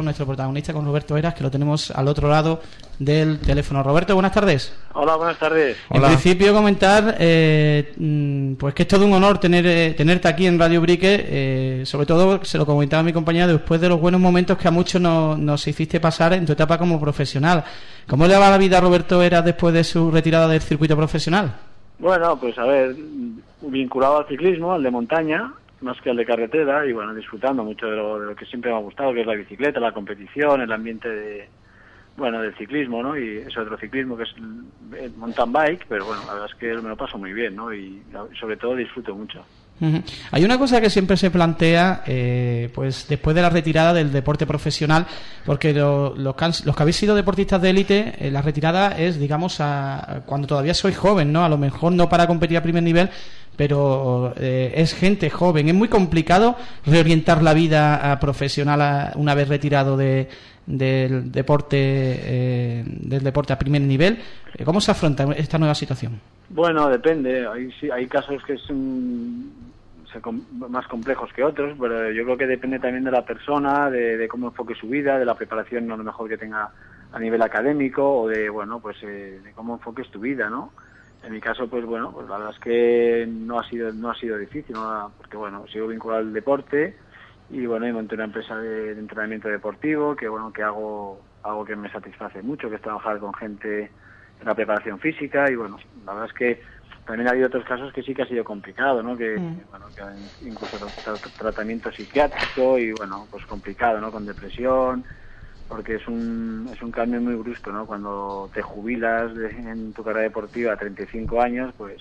con nuestro protagonista, con Roberto Heras, que lo tenemos al otro lado del teléfono. Roberto, buenas tardes. Hola, buenas tardes. En principio comentar pues que es todo un honor tenerte aquí en Radio Brique, sobre todo, se lo comentaba mi compañera, después de los buenos momentos que a muchos nos hiciste pasar en tu etapa como profesional. ¿Cómo le va la vida a Roberto Heras después de su retirada del circuito profesional? Bueno, pues a ver, vinculado al ciclismo, al de montaña, más que al de carretera, y bueno, disfrutando mucho de lo que siempre me ha gustado, que es la bicicleta, la competición, el ambiente del ciclismo, ¿no? Y ese otro ciclismo que es el mountain bike, pero bueno, la verdad es que me lo paso muy bien, ¿no? Y sobre todo disfruto mucho. Hay una cosa que siempre se plantea, pues después de la retirada del deporte profesional, porque los que habéis sido deportistas de élite, la retirada es, digamos, cuando todavía sois joven, ¿no? A lo mejor no para competir a primer nivel, pero es gente joven. Es muy complicado reorientar la vida profesional una vez retirado del deporte a primer nivel. ¿Cómo se afronta esta nueva situación? Bueno, depende. Hay casos que son más complejos que otros, pero yo creo que depende también de la persona, de cómo enfoque su vida, de la preparación a lo mejor que tenga a nivel académico o de cómo enfoques tu vida, ¿no? En mi caso, pues bueno, pues la verdad es que no ha sido difícil, ¿no? Porque bueno, sigo vinculado al deporte y bueno, y monté una empresa de entrenamiento deportivo que hago que me satisface mucho, que es trabajar con gente en la preparación física y bueno, la verdad es que también ha habido otros casos que sí que ha sido complicado, ¿no? Que incluso tratamiento psiquiátrico y bueno, pues complicado, ¿no? Con depresión, porque es un cambio muy brusco, ¿no? Cuando te jubilas en tu carrera deportiva a 35 años, pues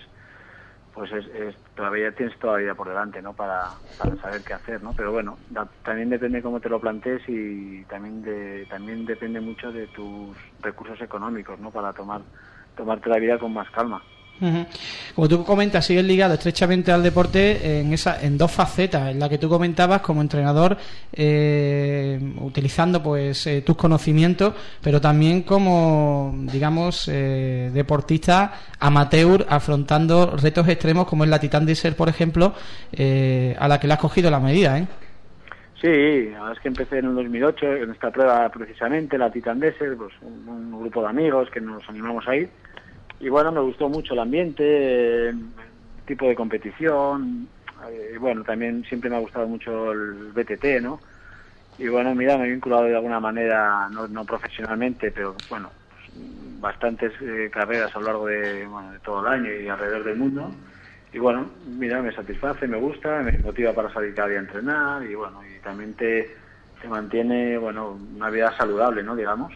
tienes toda la vida por delante, ¿no? Para saber qué hacer, ¿no? Pero bueno, también depende cómo te lo plantees y también depende mucho de tus recursos económicos, ¿no? Para tomarte la vida con más calma. Como tú comentas, sigues ligado estrechamente al deporte en dos facetas, en la que tú comentabas como entrenador, utilizando pues tus conocimientos, pero también como, digamos, deportista amateur, afrontando retos extremos como es la Titan Desert, por ejemplo, a la que le has cogido la medida, ¿eh? Sí, la verdad es que empecé en el 2008 en esta prueba precisamente, la Titan Desert, pues un grupo de amigos que nos animamos a ir. Y bueno, me gustó mucho el ambiente, el tipo de competición, bueno, también siempre me ha gustado mucho el BTT, ¿no? Y bueno, mira, me he vinculado de alguna manera, no profesionalmente, pero bueno, pues, bastantes carreras a lo largo de todo el año y alrededor del mundo. Y bueno, mira, me satisface, me gusta, me motiva para salir cada día a entrenar y bueno, y también te mantiene, bueno, una vida saludable, ¿no? Digamos.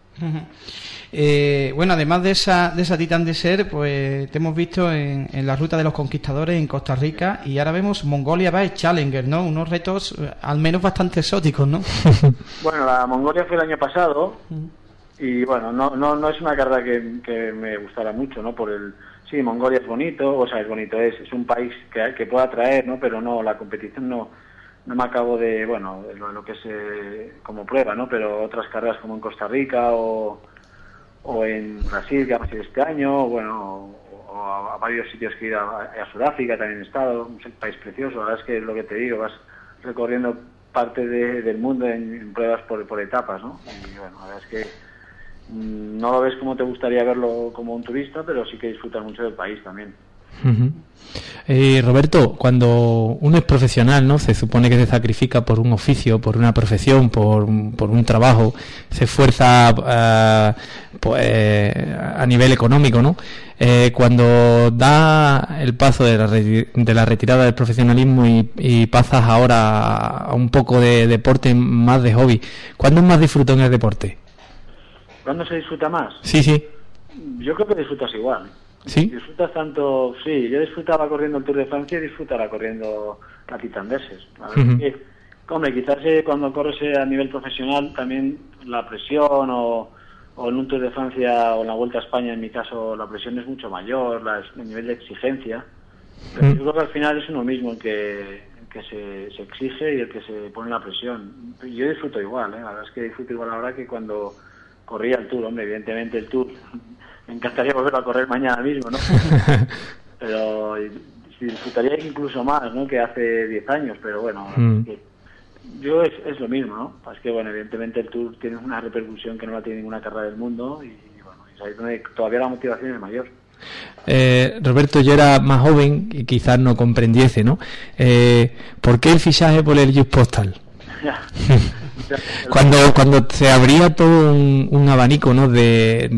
Bueno, además de esa Titan Desert, pues te hemos visto en la ruta de los conquistadores en Costa Rica y ahora vemos Mongolia Bike Challenger, ¿no? Unos retos al menos bastante exóticos, ¿no? Bueno, la Mongolia fue el año pasado y bueno, no es una carrera que me gustara mucho, ¿no? Sí, Mongolia es bonito, es un país que puede atraer, ¿no? Pero no, la competición no me acabo de, bueno, lo que es como prueba, ¿no? Pero otras carreras como en Costa Rica o en Brasil, que vamos a ir este año, o a varios sitios que he ido, a Sudáfrica también he estado, un país precioso. La verdad es que es lo que te digo, vas recorriendo parte del mundo en pruebas por etapas, ¿no? Y bueno, la verdad es que no lo ves como te gustaría verlo como un turista, pero sí que disfrutas mucho del país también. Roberto, cuando uno es profesional, ¿no? Se supone que se sacrifica por un oficio, por una profesión, por un trabajo, se esfuerza a nivel económico, ¿no? Cuando da el paso de la retirada del profesionalismo y pasas ahora a un poco de deporte más de hobby, ¿cuándo es más disfruto en el deporte? ¿Cuándo se disfruta más? Sí. Yo creo que disfrutas igual. ¿Sí? Disfrutas tanto, sí, yo disfrutaba corriendo el Tour de Francia y disfrutará corriendo la Titan Desert. Hombre, quizás cuando corres a nivel profesional también la presión o en un Tour de Francia o en la Vuelta a España, en mi caso, la presión es mucho mayor, el nivel de exigencia. Pero yo creo que al final es uno mismo el que se exige y el que se pone la presión. Yo disfruto igual, la verdad es que disfruto igual ahora que cuando corría el Tour. Hombre, evidentemente el Tour me encantaría volver a correr mañana mismo, ¿no? Pero disfrutaría incluso más, ¿no? Que hace 10 años, pero bueno, Es lo mismo, ¿no? Es que, bueno, evidentemente el Tour tiene una repercusión que no la tiene ninguna carrera del mundo y bueno, es ahí donde todavía la motivación es mayor. Roberto, yo era más joven y quizás no comprendiese, ¿no? ¿Por qué el fichaje por el Just Postal? Cuando se abría todo un abanico, ¿no? de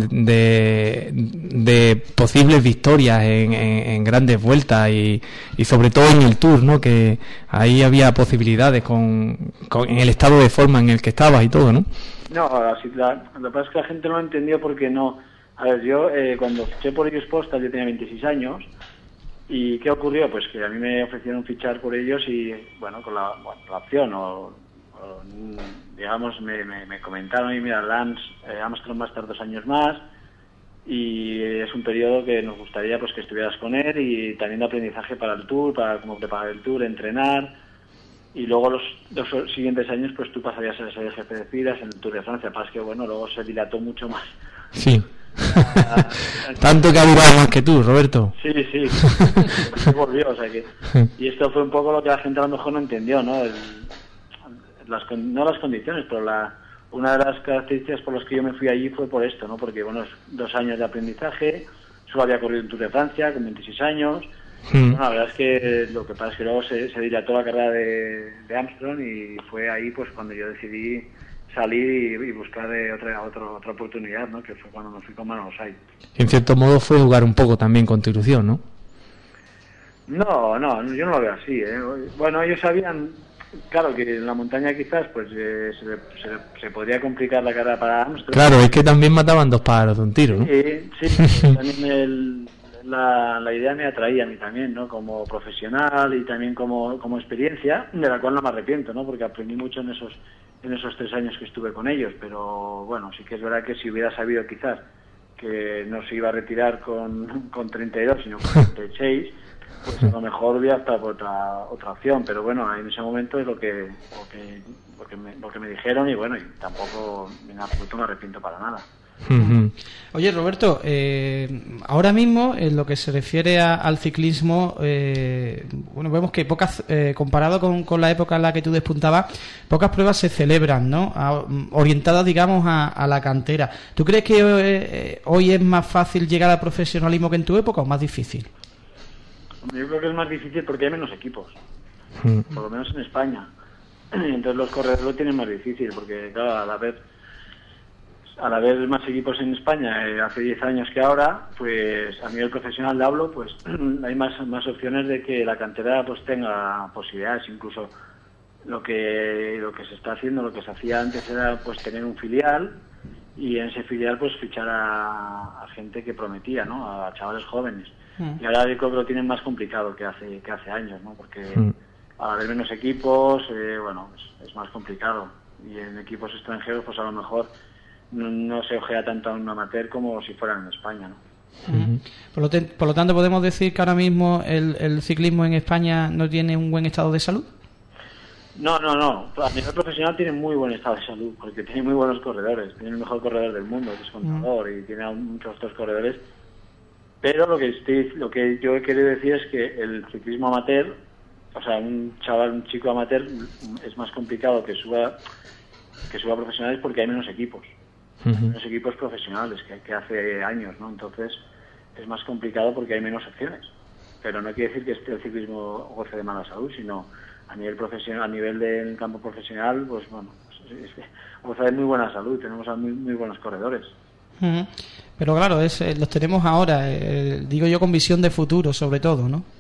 posibles victorias en grandes vueltas y sobre todo en el Tour, ¿no? Que ahí había posibilidades en el estado de forma en el que estabas y todo, ¿no? No, lo que pasa es que la gente no lo entendió porque no. A ver, yo cuando fiché por ellos Postal yo tenía 26 años y ¿qué ocurrió? Pues que a mí me ofrecieron fichar por ellos y bueno, con la opción digamos me comentaron y mira, Lance Armstrong va a estar 2 años más y es un periodo que nos gustaría pues que estuvieras con él y también de aprendizaje para el Tour, para cómo preparar el Tour, entrenar y luego los 2 siguientes años pues tú pasarías a ser jefe de filas en el Tour de Francia. Pasa que bueno, luego se dilató mucho más. Sí. Tanto que ha durado más que tú, Roberto. Sí, se volvió, o sea que y esto fue un poco lo que la gente a lo mejor no entendió, ¿no? No las condiciones, pero una de las características por las que yo me fui allí fue por esto, ¿no? Porque bueno, 2 años de aprendizaje, solo había corrido un Tour de Francia con 26 años. Bueno, la verdad es que lo que pasa es que luego se dilató la carrera de Armstrong y fue ahí pues cuando yo decidí salir y buscar otra oportunidad, ¿no? Que fue cuando me fui con Manuel Osay. En cierto modo fue jugar un poco también con tu ilusión, ¿no? No, yo no lo veo así, ¿eh? Bueno, ellos sabían, claro, que en la montaña quizás pues se podría complicar la carrera para Armstrong. Claro, es que también mataban 2 pájaros de un tiro, ¿no? Sí, también la idea me atraía a mí también, ¿no? Como profesional y también como experiencia, de la cual no me arrepiento, ¿no? Porque aprendí mucho en esos 3 años que estuve con ellos, pero bueno, sí que es verdad que si hubiera sabido quizás que no se iba a retirar con 32, sino con 36, pues a lo mejor hubiera optado por otra opción, pero bueno, en ese momento es lo que me dijeron y bueno, y tampoco en absoluto me arrepiento para nada. Oye, Roberto, ahora mismo en lo que se refiere al ciclismo, bueno, vemos que comparado con la época en la que tú despuntabas, pocas pruebas se celebran, ¿no? Orientadas, digamos, a la cantera. ¿Tú crees que hoy es más fácil llegar al profesionalismo que en tu época o más difícil? Yo creo que es más difícil porque hay menos equipos, por lo menos en España. Entonces los corredores lo tienen más difícil porque, claro, al haber más equipos en España hace 10 años que ahora, pues a nivel profesional le hablo, pues hay más opciones de que la cantera pues tenga posibilidades. Incluso lo que se está haciendo, lo que se hacía antes era pues tener un filial y en ese filial pues fichar a gente que prometía, ¿no? A chavales jóvenes. Y ahora yo creo que lo tienen más complicado que hace años, ¿no? Porque al haber menos equipos, bueno, es más complicado. Y en equipos extranjeros pues a lo mejor no se ojea tanto a un amateur como si fueran en España, ¿no? Por lo tanto, ¿podemos decir que ahora mismo el ciclismo en España no tiene un buen estado de salud? No. A nivel profesional tiene muy buen estado de salud, porque tiene muy buenos corredores. Tiene el mejor corredor del mundo, que es Contador, y tiene a muchos otros corredores. Pero lo que yo he querido decir es que el ciclismo amateur, o sea, un chico amateur, es más complicado que suba profesionales porque hay menos equipos. Menos equipos profesionales que hace años, ¿no? Entonces es más complicado porque hay menos opciones. Pero no quiere decir que el ciclismo goce de mala salud, sino a nivel profesional, a nivel del campo profesional, pues bueno, goza de muy buena salud. Tenemos a muy buenos corredores. Pero claro, los tenemos ahora, digo yo, con visión de futuro, sobre todo, ¿no?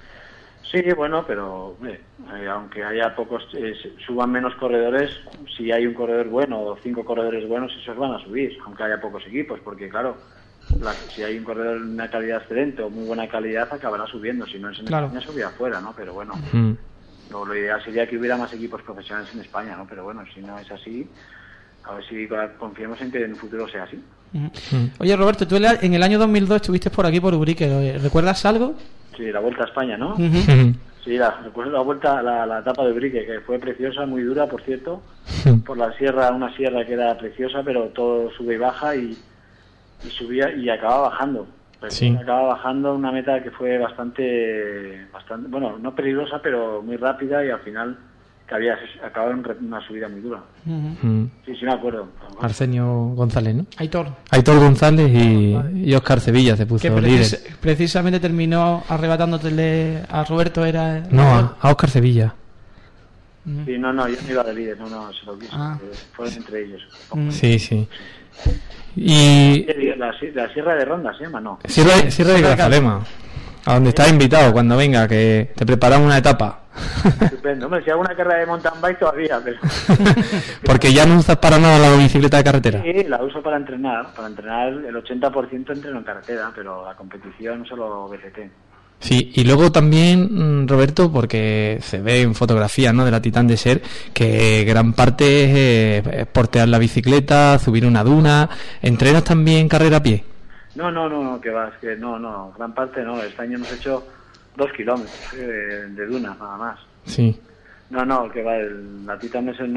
Sí, bueno, pero aunque haya suban menos corredores, si hay un corredor bueno o 5 corredores buenos, esos van a subir, aunque haya pocos equipos, porque claro, si hay un corredor de una calidad excelente o muy buena calidad, acabará subiendo, si no es en España, subirá afuera, ¿no? Pero bueno, lo ideal sería que hubiera más equipos profesionales en España, ¿no? Pero bueno, si no es así, a ver si confiemos en que en el futuro sea así. Oye, Roberto, tú en el año 2002 estuviste por aquí, por Ubrique, ¿recuerdas algo? Sí, la Vuelta a España, ¿no? Sí, recuerdo la vuelta, la etapa de Ubrique, que fue preciosa, muy dura, por cierto, por la sierra, una sierra que era preciosa, pero todo sube y baja y subía y acababa bajando. Acababa bajando una meta que fue bastante, bueno, no peligrosa, pero muy rápida y al final que había acabado en una subida muy dura. Sí, me acuerdo. Arsenio González, ¿no? Aitor González y Óscar Sevilla se puso líder. Precisamente terminó arrebatándole a Roberto, era... No, a Óscar Sevilla. Sí, yo no iba de líder, se lo quiso. Fueron entre ellos. Sí. Y... La Sierra de Ronda se llama, ¿no? Sierra de Grazalema. A donde estás invitado cuando venga, que te preparamos una etapa. Estupendo. Hombre, si hago una carrera de mountain bike todavía, pero... Porque ya no usas para nada la bicicleta de carretera. Sí, la uso para entrenar. Para entrenar el 80% entreno en carretera, pero la competición solo BCT. Sí, y luego también, Roberto, porque se ve en fotografías, ¿no?, de la Titán Desert, que gran parte es portear la bicicleta, subir una duna. ¿Entrenas también carrera a pie? No, que va, es que no, gran parte no. Este año hemos hecho 2 kilómetros de duna, nada más. Sí. No, que va, la Titan es el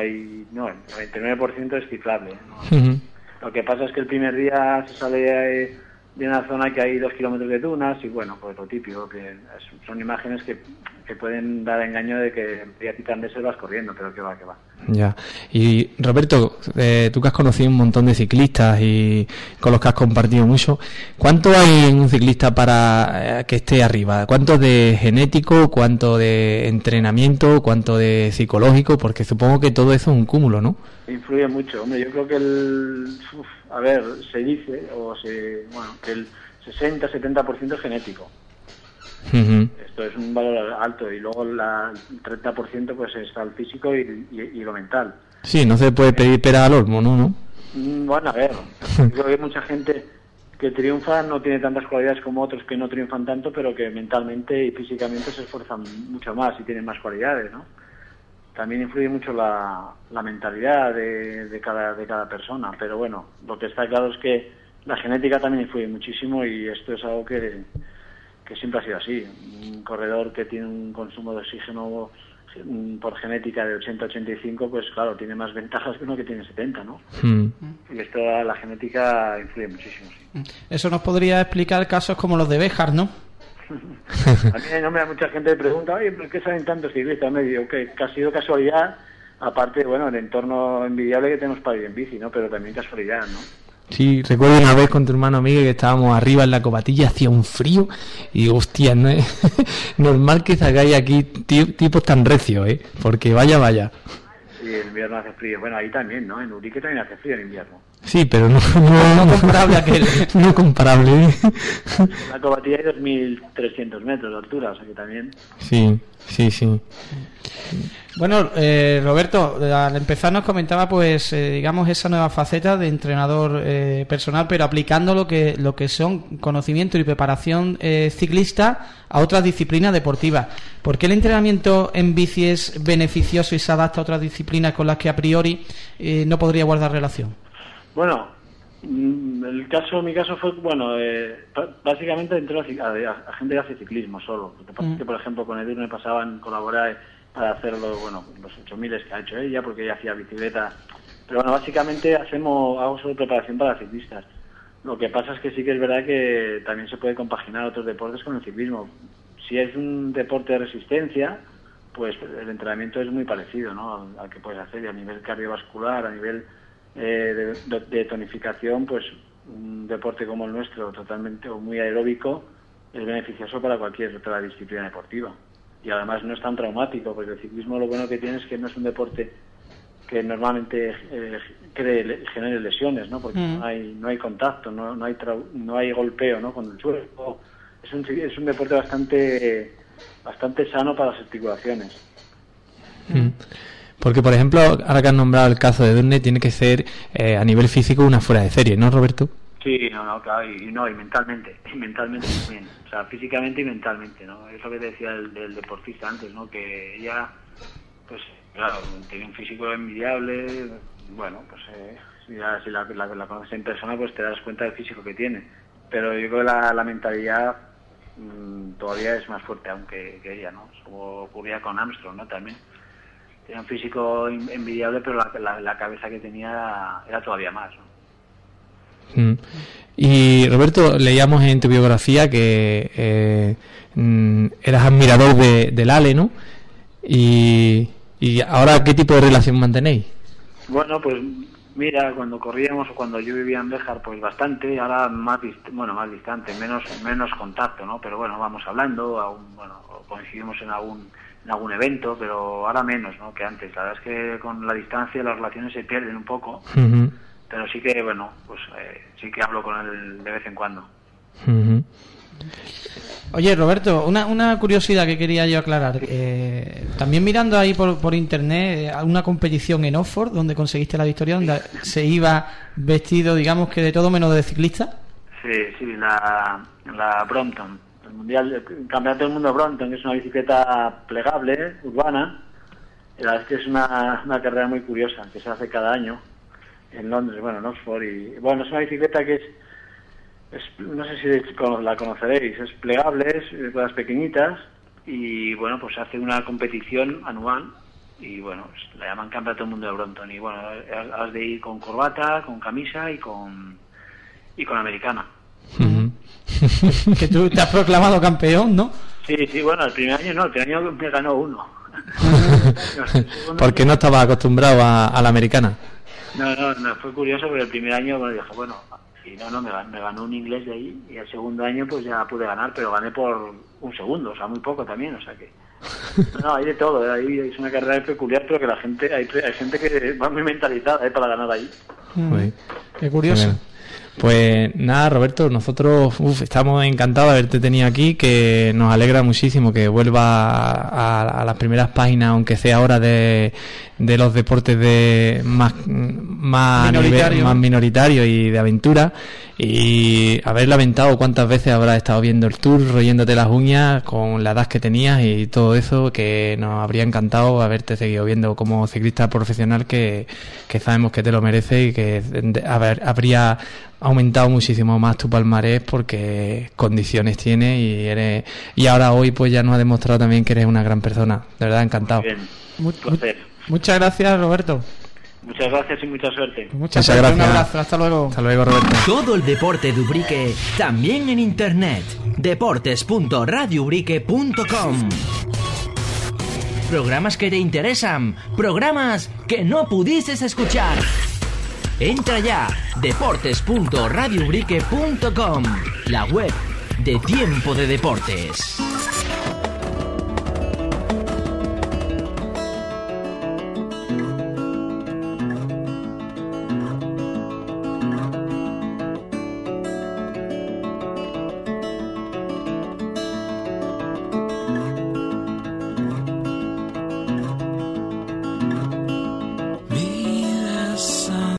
99% es ciclable. Lo que pasa es que el primer día se sale de una zona que hay 2 kilómetros de dunas y bueno, pues lo típico, que son imágenes que pueden dar engaño de que en día Titan de vas corriendo, pero que va. Ya. Y Roberto, tú que has conocido un montón de ciclistas y con los que has compartido mucho, ¿cuánto hay en un ciclista para que esté arriba? ¿Cuánto de genético, cuánto de entrenamiento, cuánto de psicológico? Porque supongo que todo eso es un cúmulo, ¿no? Influye mucho. Hombre, yo creo que se dice que el 60-70% es genético. Esto es un valor alto, y luego el 30% pues está el físico y lo mental. Sí, no se puede pedir pera al olmo, ¿no? Bueno, a ver, yo creo que hay mucha gente que triunfa, no tiene tantas cualidades como otros que no triunfan tanto, pero que mentalmente y físicamente se esfuerzan mucho más y tienen más cualidades, ¿no? También influye mucho la mentalidad de cada persona, pero bueno, lo que está claro es que la genética también influye muchísimo, y esto es algo que siempre ha sido así. Un corredor que tiene un consumo de oxígeno por genética de 80-85, pues claro, tiene más ventajas que uno que tiene 70, ¿no? Y esto, la genética influye muchísimo, sí. Eso nos podría explicar casos como los de Béjar, ¿no? A mí no me da mucha gente que pregunta, oye, ¿por qué salen tantos ciclistas? Me digo que ha sido casualidad, aparte, bueno, el entorno envidiable que tenemos para ir en bici, ¿no? Pero también casualidad, ¿no? Sí, recuerdo una vez con tu hermano Miguel que estábamos arriba en la Covatilla, hacía un frío y digo, hostia, no es normal que salgáis aquí tipos tan recios, porque vaya. Sí, el invierno hace frío. Bueno, ahí también, ¿no? En Urique también hace frío en invierno. Sí, pero no comparable aquel. No comparable. En la Covatilla hay 2.300 metros de altura, o sea que también... Sí. Bueno, Roberto, al empezar nos comentaba, pues, digamos, esa nueva faceta de entrenador personal, pero aplicando lo que son conocimiento y preparación ciclista a otras disciplinas deportivas. ¿Por qué el entrenamiento en bici es beneficioso y se adapta a otras disciplinas con las que a priori no podría guardar relación? Bueno, mi caso fue, básicamente entré a gente que hace ciclismo solo. Lo que pasa es que, por ejemplo, con Edu me pasaban colaborar para hacer los 8.000 que ha hecho ella, porque ella hacía bicicleta. Pero bueno, básicamente hago solo preparación para ciclistas. Lo que pasa es que sí que es verdad que también se puede compaginar otros deportes con el ciclismo. Si es un deporte de resistencia, pues el entrenamiento es muy parecido, ¿no?, al que puedes hacer, y a nivel cardiovascular, a nivel de tonificación, pues un deporte como el nuestro, totalmente o muy aeróbico, es beneficioso para cualquier otra disciplina deportiva. Y además no es tan traumático, porque el ciclismo lo bueno que tiene es que no es un deporte que normalmente genere lesiones, ¿no? Porque no hay contacto, no hay golpeo, ¿no?, con el suelo. Es un deporte bastante sano para las articulaciones. Porque, por ejemplo, ahora que has nombrado el caso de Durne, tiene que ser a nivel físico una fuera de serie, ¿no, Roberto? Sí, claro, y mentalmente también, o sea, físicamente y mentalmente, ¿no? Es lo que te decía del deportista antes, ¿no? Que ella, pues, claro, tiene un físico envidiable, bueno, pues, si la conoces en persona, pues te das cuenta del físico que tiene, pero yo creo que la mentalidad todavía es más fuerte aún que ella, ¿no? Eso ocurría con Armstrong, ¿no?, también. Tenía un físico envidiable, pero la cabeza que tenía era todavía más, ¿no? Y Roberto, leíamos en tu biografía que eras admirador del Ale, ¿no? Y ¿Y ahora qué tipo de relación mantenéis? Bueno, pues mira, cuando corríamos o cuando yo vivía en Béjar, pues bastante, ahora más distante, menos contacto, ¿no? Pero bueno, vamos hablando, coincidimos en algún evento, pero ahora menos, ¿no? Que antes. La verdad es que con la distancia las relaciones se pierden un poco, Uh-huh. pero sí que, bueno, pues sí que hablo con él de vez en cuando. Uh-huh. Oye, Roberto, una curiosidad que quería yo aclarar. También mirando ahí por internet una competición en Oxford donde conseguiste la victoria, donde se iba vestido, digamos que de todo menos de ciclista. Sí, la Brompton, el Campeonato del Mundo Brompton, que es una bicicleta plegable, urbana. La verdad es que es una carrera muy curiosa, que se hace cada año en Londres, bueno, en Oxford. Y bueno, es una bicicleta que es no sé si la conoceréis, es plegable, es ruedas pequeñitas, y bueno, pues se hace una competición anual, y bueno, pues la llaman Campeonato del Mundo de Brompton, y bueno, has de ir con corbata, con camisa y con americana. Uh-huh. Que tú te has proclamado campeón, ¿no? Sí, bueno, el primer año me ganó uno. ¿Por qué no estabas acostumbrado a la americana? No, fue curioso, pero el primer año, bueno, dije, bueno, y me ganó un inglés de ahí, y el segundo año pues ya pude ganar, pero gané por un segundo, o sea, muy poco también, o sea que... No, hay de todo, ahí es una carrera peculiar, pero que la gente, hay gente que va muy mentalizada para ganar ahí. Uy. Qué curioso. Bueno. Pues nada, Roberto, nosotros estamos encantados de haberte tenido aquí, que nos alegra muchísimo que vuelva a las primeras páginas, aunque sea ahora de los deportes de más minoritarios y de aventura, y haber lamentado cuántas veces habrás estado viendo el Tour, royéndote las uñas con la edad que tenías y todo eso, que nos habría encantado haberte seguido viendo como ciclista profesional, que sabemos que te lo mereces y que habría aumentado muchísimo más tu palmarés, porque condiciones tienes y ahora hoy pues ya nos ha demostrado también que eres una gran persona. De verdad, encantado. Muy bien, placer. Muchas gracias, Roberto. Muchas gracias y mucha suerte. Muchas gracias. Un abrazo, hasta luego. Hasta luego, Roberto. Todo el deporte de Ubrique también en internet. deportes.radioubrique.com. Programas que te interesan, programas que no pudiste escuchar. Entra ya, deportes.radioubrique.com, la web de Tiempo de Deportes.